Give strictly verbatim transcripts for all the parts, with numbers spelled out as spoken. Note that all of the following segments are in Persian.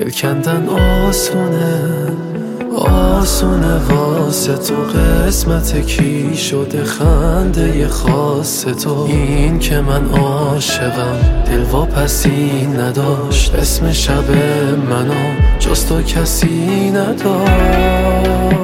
دل کندن آسونه آسونه واسه تو، قسمت کی شده خنده خاص تو. این که من عاشقم دل واپسی نداشت، اسم شب منو جز تو کسی نداشت.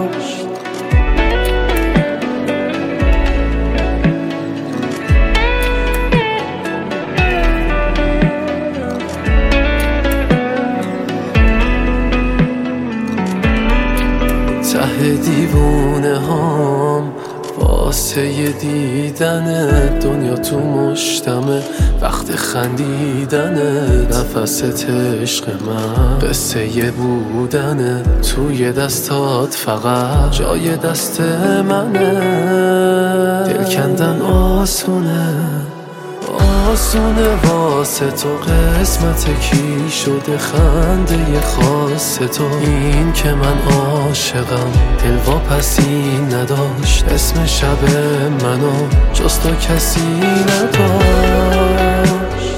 ته دیوونه هام واسه یه دیدن دنیا تو مشتمه، وقت خندیدنه نفست عشق من، قصه یه بودنه توی دستات فقط جای دست منه. دل کندن آسونه آسونه واسه تو، قسمت کی شده خنده خاص تو. این که من عاشقم دل واپسی نداشت، اسم شب منو جز تو کسی نداشت.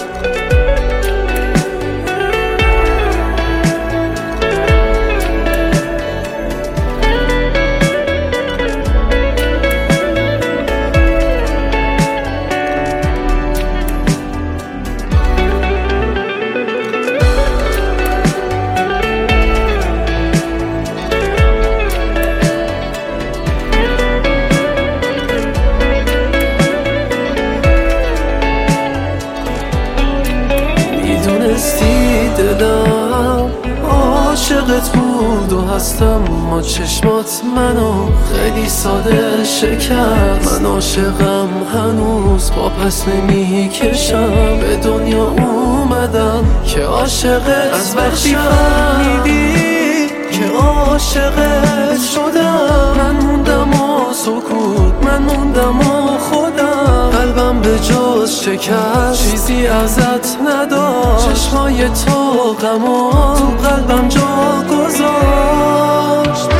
دلم عاشقت بود و هستم، ما چشمات منو خیلی ساده شکست. من عاشقم هنوز با پس نمی کشم، به دنیا اومدم که عاشقت از وقتی فهمیدی که عاشقت شدم. من موندم و سکوت، من موندم و خودم، قلبم به جز شکست چیزی ازت نداشت. چشمای تو غمو تو قلبم جا گذاشت.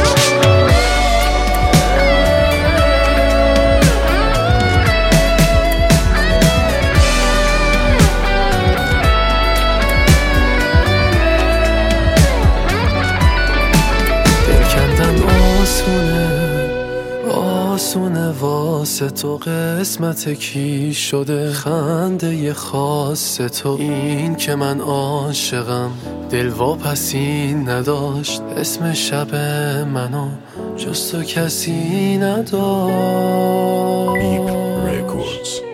دل کندن آسونه آسونه واسه تو، قسمت کی شده خنده خاص تو. این که من عاشقم دل واپسی نداشت، اسم شب منو جز تو کسی نداشت.